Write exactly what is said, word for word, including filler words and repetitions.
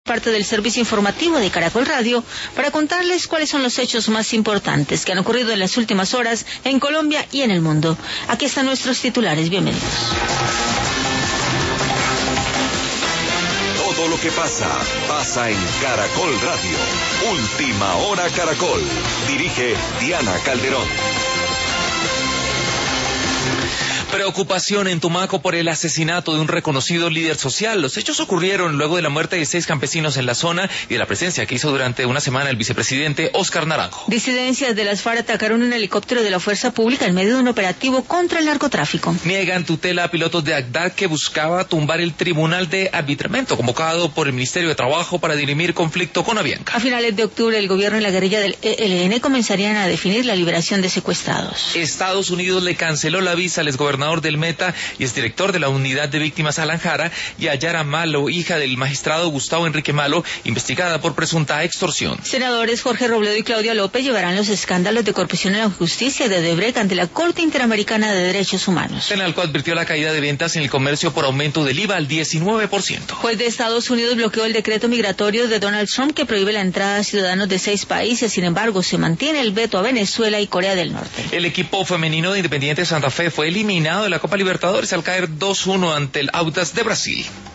Parte del servicio informativo de Caracol Radio para contarles cuáles son los hechos más importantes que han ocurrido en las últimas horas en Colombia y en el mundo. Aquí están nuestros titulares, bienvenidos. Todo lo que pasa, pasa en Caracol Radio. Última Hora Caracol. Dirige Diana Calderón. Preocupación en Tumaco por el asesinato de un reconocido líder social. Los hechos ocurrieron luego de la muerte de seis campesinos en la zona y de la presencia que hizo durante una semana el vicepresidente Óscar Naranjo. Disidencias de las FARC atacaron un helicóptero de la fuerza pública en medio de un operativo contra el narcotráfico. Niegan tutela a pilotos de Agdad que buscaba tumbar el tribunal de arbitramiento convocado por el Ministerio de Trabajo para dirimir conflicto con Avianca. A finales de octubre, el gobierno y la guerrilla del E L N comenzarían a definir la liberación de secuestrados. Estados Unidos le canceló la visa al exgobernador del Meta y exdirector de la Unidad de Víctimas Alan Jara y a Yara Malo, hija del magistrado Gustavo Enrique Malo, investigada por presunta extorsión. Senadores Jorge Robledo y Claudia López llevarán los escándalos de corrupción en la justicia de Odebrecht ante la Corte Interamericana de Derechos Humanos. Fenalco advirtió la caída de ventas en el comercio por aumento del I V A al diecinueve por ciento. Juez de Estados Unidos bloqueó el decreto migratorio de Donald Trump que prohíbe la entrada a ciudadanos de seis países. Sin embargo, se mantiene el veto a Venezuela y Corea del Norte. El equipo femenino de Independiente Santa Fe fue eliminado de la Copa Libertadores al caer dos uno ante el Audax de Brasil.